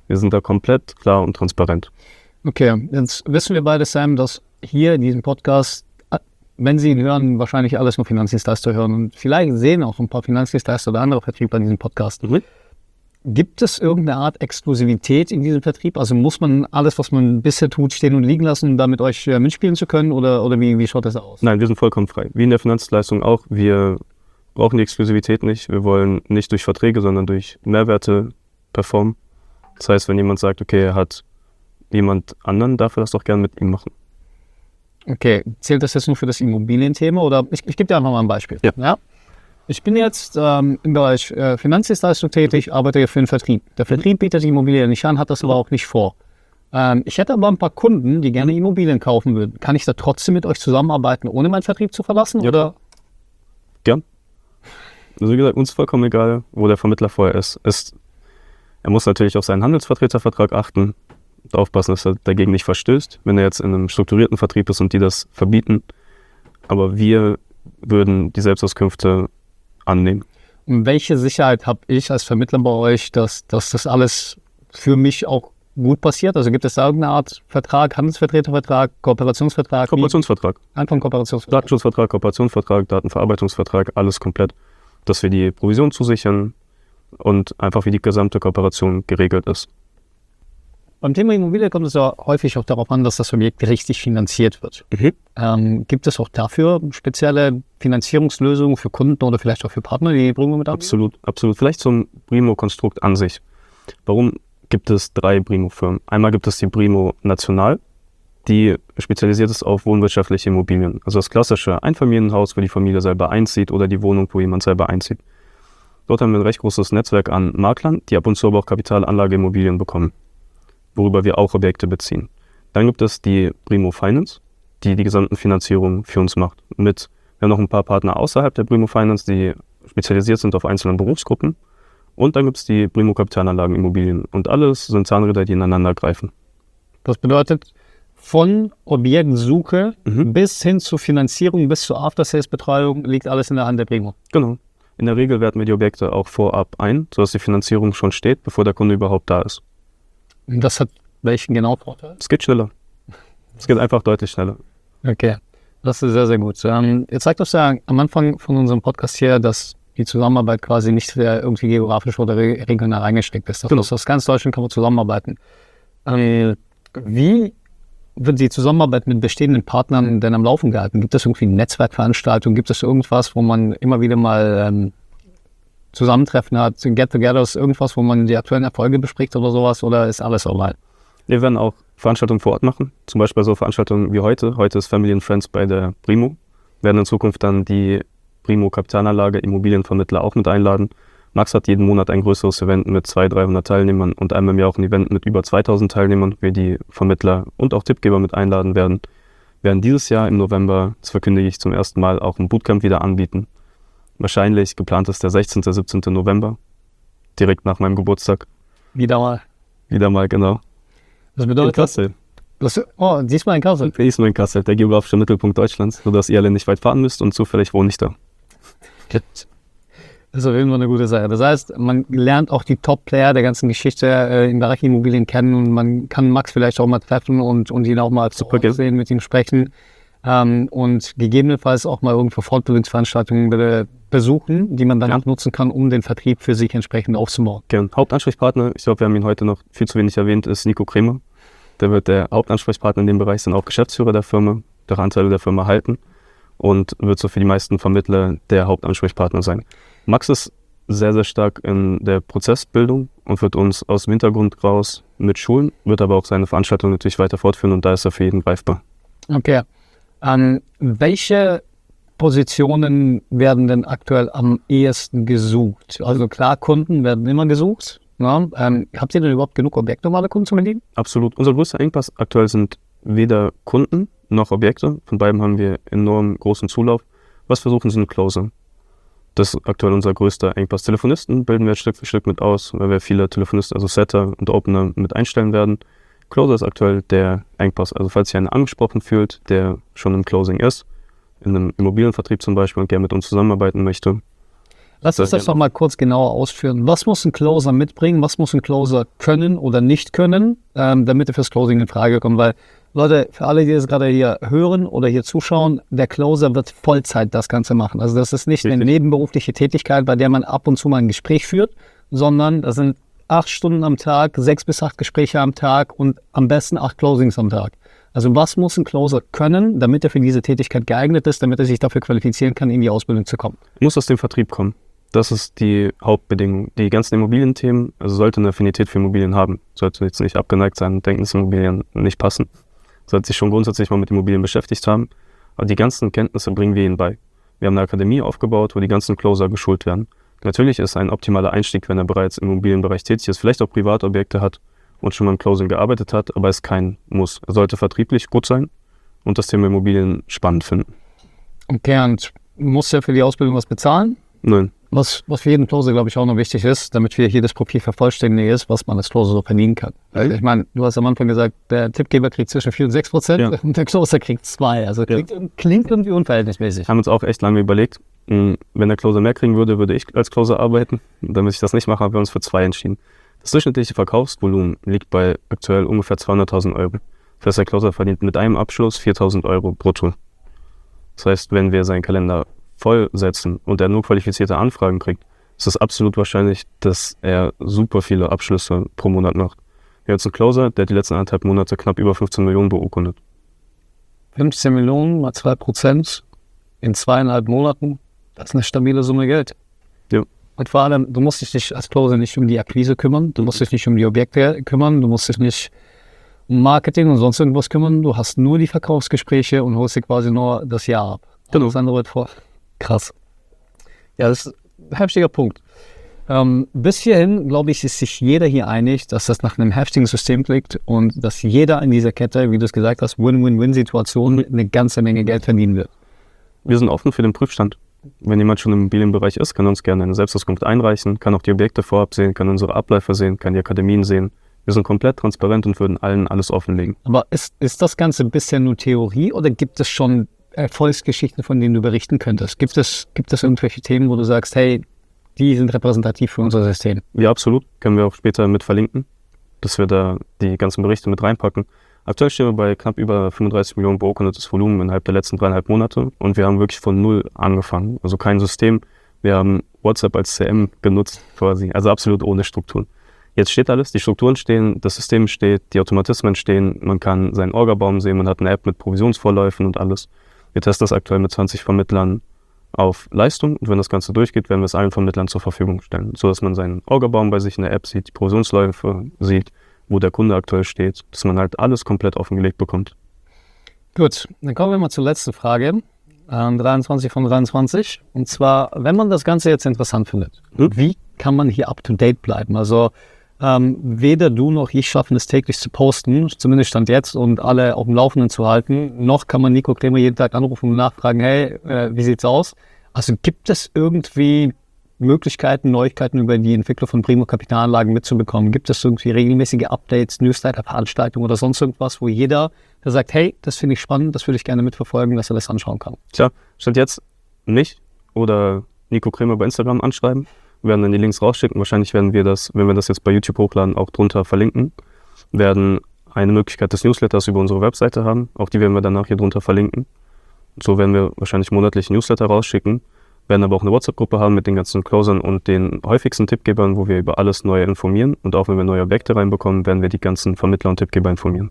Speaker 3: Wir sind da komplett klar und transparent.
Speaker 1: Okay, jetzt wissen wir beide, Sam, dass hier in diesem Podcast, wenn Sie ihn hören, wahrscheinlich alles nur Finanzdienstleister hören und vielleicht sehen auch ein paar Finanzdienstleister oder andere Vertriebler diesen Podcast.
Speaker 3: Mhm.
Speaker 1: Gibt es irgendeine Art Exklusivität in diesem Vertrieb? Also muss man alles, was man bisher tut, stehen und liegen lassen, um da mit euch äh, mitspielen zu können? Oder, oder wie, wie schaut das aus?
Speaker 3: Nein, wir sind vollkommen frei. Wie in der Finanzdienstleistung auch. Wir brauchen die Exklusivität nicht. Wir wollen nicht durch Verträge, sondern durch Mehrwerte performen. Das heißt, wenn jemand sagt, okay, er hat jemand anderen, darf er das doch gerne mit ihm machen.
Speaker 1: Okay, zählt das jetzt nur für das Immobilienthema? Oder ich, ich gebe dir einfach mal ein Beispiel.
Speaker 3: Ja.
Speaker 1: Ja? Ich bin jetzt ähm, im Bereich äh, Finanzdienstleistung tätig, arbeite für den Vertrieb. Der Vertrieb bietet die Immobilie nicht an, hat das aber auch nicht vor. Ähm, ich hätte aber ein paar Kunden, die gerne Immobilien kaufen würden. Kann ich da trotzdem mit euch zusammenarbeiten, ohne meinen Vertrieb zu verlassen?
Speaker 3: Ja.
Speaker 1: Oder?
Speaker 3: Gern. Also wie gesagt, uns vollkommen egal, wo der Vermittler vorher ist. ist. Er muss natürlich auf seinen Handelsvertretervertrag achten und aufpassen, dass er dagegen nicht verstößt, wenn er jetzt in einem strukturierten Vertrieb ist und die das verbieten. Aber wir würden die Selbstauskünfte annehmen.
Speaker 1: Und welche Sicherheit habe ich als Vermittler bei euch, dass, dass das alles für mich auch gut passiert? Also gibt es da irgendeine Art Vertrag, Handelsvertretervertrag, Kooperationsvertrag?
Speaker 3: Kooperationsvertrag.
Speaker 1: Einfach ein Kooperationsvertrag.
Speaker 3: Datenschutzvertrag, Kooperationsvertrag, Datenverarbeitungsvertrag, alles komplett. Dass wir die Provision zusichern und einfach wie die gesamte Kooperation geregelt ist.
Speaker 1: Beim Thema Immobilie kommt es ja häufig auch darauf an, dass das Objekt richtig finanziert wird.
Speaker 3: Mhm.
Speaker 1: Ähm, gibt es auch dafür spezielle Finanzierungslösungen für Kunden oder vielleicht auch für Partner, die Brimo mit anbieten?
Speaker 3: Absolut, absolut. Vielleicht zum Brimo-Konstrukt an sich. Warum gibt es drei Brimo-Firmen? Einmal gibt es die Brimo National, die spezialisiert ist auf wohnwirtschaftliche Immobilien. Also das klassische Einfamilienhaus, wo die Familie selber einzieht oder die Wohnung, wo jemand selber einzieht. Dort haben wir ein recht großes Netzwerk an Maklern, die ab und zu aber auch Kapitalanlageimmobilien bekommen, worüber wir auch Objekte beziehen. Dann gibt es die Brimo Finance, die die gesamten Finanzierungen für uns macht. Mit, wir haben noch ein paar Partner außerhalb der Brimo Finance, die spezialisiert sind auf einzelne Berufsgruppen. Und dann gibt es die Brimo Kapitalanlagenimmobilien. Und alles sind Zahnräder, die ineinander greifen.
Speaker 1: Das bedeutet, von Objektsuche
Speaker 3: Mhm.
Speaker 1: bis hin zur Finanzierung, bis zur After-Sales-Betreuung liegt alles in der Hand der Brimo.
Speaker 3: Genau. In der Regel werten wir die Objekte auch vorab ein, sodass die Finanzierung schon steht, bevor der Kunde überhaupt da ist.
Speaker 1: Und das hat welchen genau Vorteil?
Speaker 3: Es geht schneller. Es geht einfach deutlich schneller.
Speaker 1: Okay, das ist sehr, sehr gut. Ähm, ihr zeigt uns ja am Anfang von unserem Podcast hier, dass die Zusammenarbeit quasi nicht äh, irgendwie geografisch oder re regional eingesteckt ist. Das
Speaker 3: Genau.
Speaker 1: heißt, aus ganz Deutschland kann man zusammenarbeiten. Ähm, wie wird die Zusammenarbeit mit bestehenden Partnern denn am Laufen gehalten? Gibt es irgendwie Netzwerkveranstaltungen? Gibt es irgendwas, wo man immer wieder mal ähm, Zusammentreffen hat, Get-togethers, irgendwas, wo man die aktuellen Erfolge bespricht oder sowas? Oder ist alles online?
Speaker 3: Wir werden auch Veranstaltungen vor Ort machen, zum Beispiel so Veranstaltungen wie heute. Heute ist Family and Friends bei der Brimo. Wir werden in Zukunft dann die Brimo Kapitalanlage Immobilienvermittler auch mit einladen. Max hat jeden Monat ein größeres Event mit zweihundert, dreihundert Teilnehmern und einmal im Jahr auch ein Event mit über zweitausend Teilnehmern, wo wir die Vermittler und auch Tippgeber mit einladen werden. Wir werden dieses Jahr im November, das verkündige ich zum ersten Mal, auch ein Bootcamp wieder anbieten. Wahrscheinlich geplant ist der sechzehnten, siebzehnten November, direkt nach meinem Geburtstag.
Speaker 1: Wieder mal.
Speaker 3: Wieder mal, genau.
Speaker 1: Das
Speaker 3: In
Speaker 1: bedeutet,
Speaker 3: Kassel.
Speaker 1: das, oh, diesmal in Kassel.
Speaker 3: Diesmal in Kassel, der geografische Mittelpunkt Deutschlands, sodass ihr alle nicht weit fahren müsst und zufällig wohne ich da.
Speaker 1: Das ist auf jeden Fall eine gute Sache. Das heißt, man lernt auch die Top-Player der ganzen Geschichte äh, im Bereich Immobilien kennen und man kann Max vielleicht auch mal treffen und, und ihn auch mal
Speaker 3: Super gerne.
Speaker 1: sehen, mit ihm sprechen ähm, und gegebenenfalls auch mal irgendwo Fortbildungsveranstaltungen be besuchen, die man dann
Speaker 3: Ja.
Speaker 1: auch nutzen kann, um den Vertrieb für sich entsprechend aufzubauen.
Speaker 3: Gern. Hauptansprechpartner, ich glaube, wir haben ihn heute noch viel zu wenig erwähnt, ist Nico Kremer. Der wird der Hauptansprechpartner in dem Bereich, sind auch Geschäftsführer der Firma, der Anteile der Firma halten und wird so für die meisten Vermittler der Hauptansprechpartner sein. Max ist sehr, sehr stark in der Prozessbildung und wird uns aus dem Hintergrund raus mit schulen, wird aber auch seine Veranstaltung natürlich weiter fortführen und da ist er für jeden greifbar.
Speaker 1: Okay. Ähm, welche Positionen werden denn aktuell am ehesten gesucht? Also klar, Kunden werden immer gesucht. Ja? Ähm, habt ihr denn überhaupt genug Objekte, um alle Kunden zu bedienen?
Speaker 3: Absolut. Unser größter Engpass aktuell sind weder Kunden noch Objekte. Von beiden haben wir enorm großen Zulauf. Was versuchen sind Closer. Das ist aktuell unser größter Engpass. Telefonisten bilden wir jetzt Stück für Stück mit aus, weil wir viele Telefonisten, also Setter und Opener mit einstellen werden. Closer ist aktuell der Engpass. Also falls ihr einen angesprochen fühlt, der schon im Closing ist, in einem Immobilienvertrieb zum Beispiel und gerne mit uns zusammenarbeiten möchte.
Speaker 1: Lass uns das doch mal kurz genauer ausführen. Was muss ein Closer mitbringen? Was muss ein Closer können oder nicht können, ähm, damit er fürs Closing in Frage kommt? Weil, Leute, für alle, die das gerade hier hören oder hier zuschauen, der Closer wird Vollzeit das Ganze machen. Also das ist nicht eine nebenberufliche Tätigkeit, bei der man ab und zu mal ein Gespräch führt, sondern das sind acht Stunden am Tag, sechs bis acht Gespräche am Tag und am besten acht Closings am Tag. Also was muss ein Closer können, damit er für diese Tätigkeit geeignet ist, damit er sich dafür qualifizieren kann, in die Ausbildung zu kommen?
Speaker 3: Muss aus dem Vertrieb kommen. Das ist die Hauptbedingung. Die ganzen Immobilienthemen, also sollte eine Affinität für Immobilien haben, sollte jetzt nicht abgeneigt sein und denken, dass Immobilien nicht passen. Sollte sich schon grundsätzlich mal mit Immobilien beschäftigt haben. Aber die ganzen Kenntnisse bringen wir ihnen bei. Wir haben eine Akademie aufgebaut, wo die ganzen Closer geschult werden. Natürlich ist ein optimaler Einstieg, wenn er bereits im Immobilienbereich tätig ist, vielleicht auch Privatobjekte hat und schon mal im Closing gearbeitet hat, aber es ist kein Muss. Er sollte vertrieblich gut sein und das Thema Immobilien spannend finden.
Speaker 1: Okay, und muss er für die Ausbildung was bezahlen?
Speaker 3: Nein.
Speaker 1: Was, was für jeden Closer, glaube ich, auch noch wichtig ist, damit wir hier das Profil vervollständigen, ist, was man als Closer so verdienen kann. Also ich meine, du hast am Anfang gesagt, der Tippgeber kriegt zwischen vier und sechs Prozent ja. und der Closer kriegt zwei. Also klingt, ja. klingt irgendwie unverhältnismäßig.
Speaker 3: Haben uns auch echt lange überlegt, wenn der Closer mehr kriegen würde, würde ich als Closer arbeiten. Damit ich das nicht mache, haben wir uns für zwei entschieden. Das durchschnittliche Verkaufsvolumen liegt bei aktuell ungefähr zweihunderttausend Euro. Das heißt, der Closer verdient mit einem Abschluss viertausend Euro brutto. Das heißt, wenn wir seinen Kalender vollsetzen und er nur qualifizierte Anfragen kriegt, ist es absolut wahrscheinlich, dass er super viele Abschlüsse pro Monat macht. Wir haben jetzt einen Closer, der hat die letzten anderthalb Monate knapp über fünfzehn Millionen beurkundet.
Speaker 1: fünfzehn Millionen mal zwei Prozent in zweieinhalb Monaten, das ist eine stabile Summe Geld.
Speaker 3: Ja.
Speaker 1: Und vor allem, du musst dich nicht als Closer nicht um die Akquise kümmern, du musst dich nicht um die Objekte kümmern, du musst dich nicht um Marketing und sonst irgendwas kümmern, du hast nur die Verkaufsgespräche und holst dir quasi nur das Jahr ab.
Speaker 3: Genau.
Speaker 1: Das andere wird vor. Krass. Ja, das ist ein heftiger Punkt. Ähm, bis hierhin, glaube ich, ist sich jeder hier einig, dass das nach einem heftigen System klingt und dass jeder in dieser Kette, wie du es gesagt hast, Win-Win-Win-Situation eine ganze Menge Geld verdienen wird.
Speaker 3: Wir sind offen für den Prüfstand. Wenn jemand schon im Immobilienbereich ist, kann uns gerne eine Selbstauskunft einreichen, kann auch die Objekte vorab sehen, kann unsere Abläufe sehen, kann die Akademien sehen. Wir sind komplett transparent und würden allen alles offenlegen.
Speaker 1: Aber ist, ist das Ganze bisher nur Theorie oder gibt es schon Erfolgsgeschichten, von denen du berichten könntest? Gibt es, gibt es irgendwelche Themen, wo du sagst, hey, die sind repräsentativ für unser System?
Speaker 3: Ja, absolut. Können wir auch später mit verlinken, dass wir da die ganzen Berichte mit reinpacken. Aktuell stehen wir bei knapp über fünfunddreißig Millionen beurkundetes Volumen innerhalb der letzten dreieinhalb Monate und wir haben wirklich von null angefangen. Also kein System. Wir haben WhatsApp als C M genutzt quasi, also absolut ohne Strukturen. Jetzt steht alles, die Strukturen stehen, das System steht, die Automatismen stehen, man kann seinen Orgabaum sehen, man hat eine App mit Provisionsvorläufen und alles. Wir testen das aktuell mit zwanzig Vermittlern auf Leistung und wenn das Ganze durchgeht, werden wir es allen Vermittlern zur Verfügung stellen, sodass man seinen Orgabaum bei sich in der App sieht, die Provisionsläufe sieht, wo der Kunde aktuell steht, dass man halt alles komplett offengelegt bekommt.
Speaker 1: Gut, dann kommen wir mal zur letzten Frage, äh, dreiundzwanzig von dreiundzwanzig. Und zwar, wenn man das Ganze jetzt interessant findet, hm? wie kann man hier up-to-date bleiben? Also Ähm, weder du noch ich schaffen es täglich zu posten, zumindest Stand jetzt, und alle auf dem Laufenden zu halten. Noch kann man Nico Kremer jeden Tag anrufen und nachfragen, hey, äh, wie sieht's aus? Also gibt es irgendwie Möglichkeiten, Neuigkeiten über die Entwicklung von Primo Kapitalanlagen mitzubekommen? Gibt es irgendwie regelmäßige Updates, Newsletter, Veranstaltungen oder sonst irgendwas, wo jeder, der sagt, hey, das finde ich spannend, das würde ich gerne mitverfolgen, dass er das anschauen kann?
Speaker 3: Tja, Stand jetzt nicht oder Nico Kremer bei Instagram anschreiben. Wir werden dann die Links rausschicken. Wahrscheinlich werden wir das, wenn wir das jetzt bei YouTube hochladen, auch drunter verlinken. Wir werden eine Möglichkeit des Newsletters über unsere Webseite haben. Auch die werden wir danach hier drunter verlinken. So werden wir wahrscheinlich monatlich Newsletter rausschicken. Werden aber auch eine WhatsApp-Gruppe haben mit den ganzen Closern und den häufigsten Tippgebern, wo wir über alles Neue informieren. Und auch wenn wir neue Objekte reinbekommen, werden wir die ganzen Vermittler und Tippgeber informieren.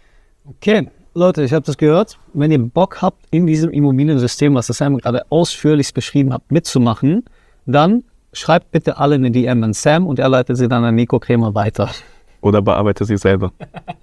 Speaker 1: Okay, Leute, ich habe das gehört. Wenn ihr Bock habt, in diesem Immobiliensystem, was das Sam gerade ausführlich beschrieben hat, mitzumachen, dann schreibt bitte alle eine D M an Sam und er leitet sie dann an Nico Kremer weiter.
Speaker 3: Oder bearbeite sie selber.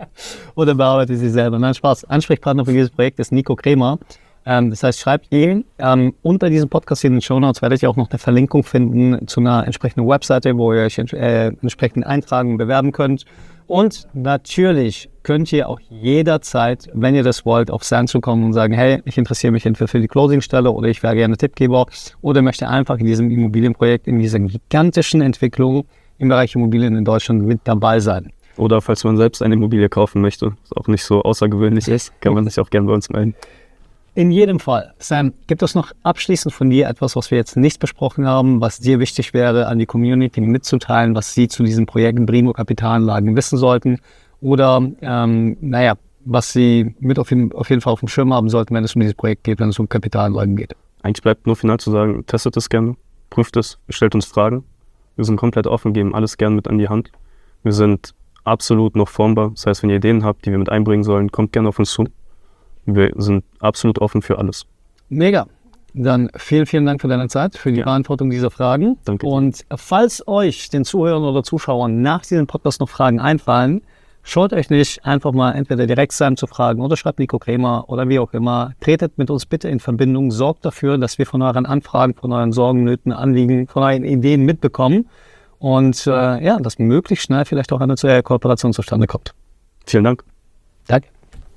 Speaker 1: Oder bearbeite sie selber. Nein, Spaß. Ansprechpartner für dieses Projekt ist Nico Kremer. Ähm, das heißt, schreibt ihn. Ähm, unter diesem Podcast in den Shownotes werdet ihr auch noch eine Verlinkung finden zu einer entsprechenden Webseite, wo ihr euch äh, entsprechend eintragen und bewerben könnt. Und natürlich könnt ihr auch jederzeit, wenn ihr das wollt, auf Sam zukommen und sagen, hey, ich interessiere mich entweder für die Closingstelle oder ich wäre gerne Tippgeber oder möchte einfach in diesem Immobilienprojekt, in dieser gigantischen Entwicklung im Bereich Immobilien in Deutschland mit dabei sein.
Speaker 3: Oder falls man selbst eine Immobilie kaufen möchte, was auch nicht so außergewöhnlich ist, kann man sich auch gerne bei uns melden.
Speaker 1: In jedem Fall. Sam, gibt es noch abschließend von dir etwas, was wir jetzt nicht besprochen haben, was dir wichtig wäre, an die Community mitzuteilen, was sie zu diesen Projekten Brimo Kapitalanlagen wissen sollten? Oder, ähm, naja, was sie mit auf jeden, auf jeden Fall auf dem Schirm haben sollten, wenn es um dieses Projekt geht, wenn es um Kapitalanlagen geht?
Speaker 3: Eigentlich bleibt nur final zu sagen, testet es gerne, prüft es, stellt uns Fragen. Wir sind komplett offen, geben alles gerne mit an die Hand. Wir sind absolut noch formbar. Das heißt, wenn ihr Ideen habt, die wir mit einbringen sollen, kommt gerne auf uns zu. Wir sind absolut offen für alles.
Speaker 1: Mega. Dann vielen, vielen Dank für deine Zeit, für die ja. Beantwortung dieser Fragen.
Speaker 3: Danke.
Speaker 1: Und falls euch, den Zuhörern oder Zuschauern, nach diesem Podcast noch Fragen einfallen, schaut euch nicht einfach mal entweder direkt Sam zu fragen oder schreibt Nico Krämer oder wie auch immer. Tretet mit uns bitte in Verbindung. Sorgt dafür, dass wir von euren Anfragen, von euren Sorgen, Nöten, Anliegen, von euren Ideen mitbekommen. Und äh, ja, dass möglichst schnell vielleicht auch eine äh, Kooperation zustande kommt.
Speaker 3: Vielen Dank.
Speaker 1: Danke.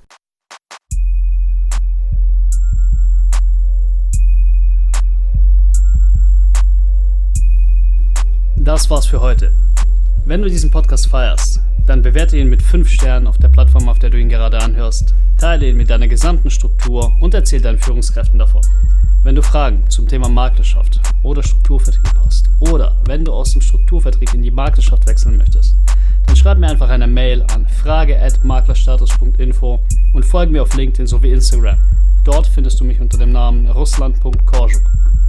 Speaker 1: Das war's für heute. Wenn du diesen Podcast feierst, dann bewerte ihn mit fünf Sternen auf der Plattform, auf der du ihn gerade anhörst, teile ihn mit deiner gesamten Struktur und erzähl deinen Führungskräften davon. Wenn du Fragen zum Thema Maklerschaft oder Strukturvertrieb hast oder wenn du aus dem Strukturvertrieb in die Maklerschaft wechseln möchtest, dann schreib mir einfach eine Mail an frage at maklerstatus punkt info und folge mir auf LinkedIn sowie Instagram. Dort findest du mich unter dem Namen russland punkt korczuk.